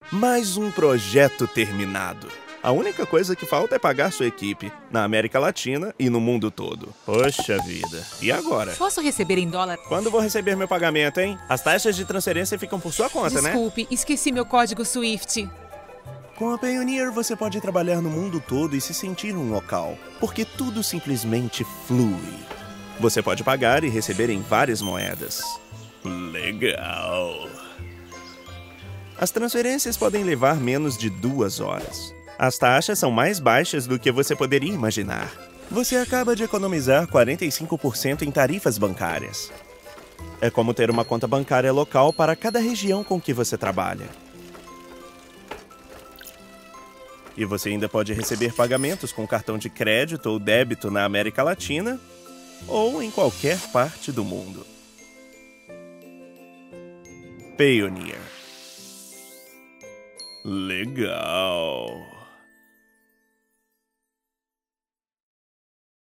Mais um projeto terminado. A única coisa que falta é pagar sua equipe, na América Latina e no mundo todo. Poxa vida. E agora? Posso receber em dólar? Quando vou receber meu pagamento, hein? As taxas de transferência ficam por sua conta, né? Desculpe, esqueci meu código SWIFT. Com a Payoneer, você pode trabalhar no mundo todo e se sentir um local, porque tudo simplesmente flui. Você pode pagar e receber em várias moedas. Legal. As transferências podem levar menos de 2 horas. As taxas são mais baixas do que você poderia imaginar. Você acaba de economizar 45% em tarifas bancárias. É como ter uma conta bancária local para cada região com que você trabalha. E você ainda pode receber pagamentos com cartão de crédito ou débito na América Latina ou em qualquer parte do mundo. Payoneer. Legal.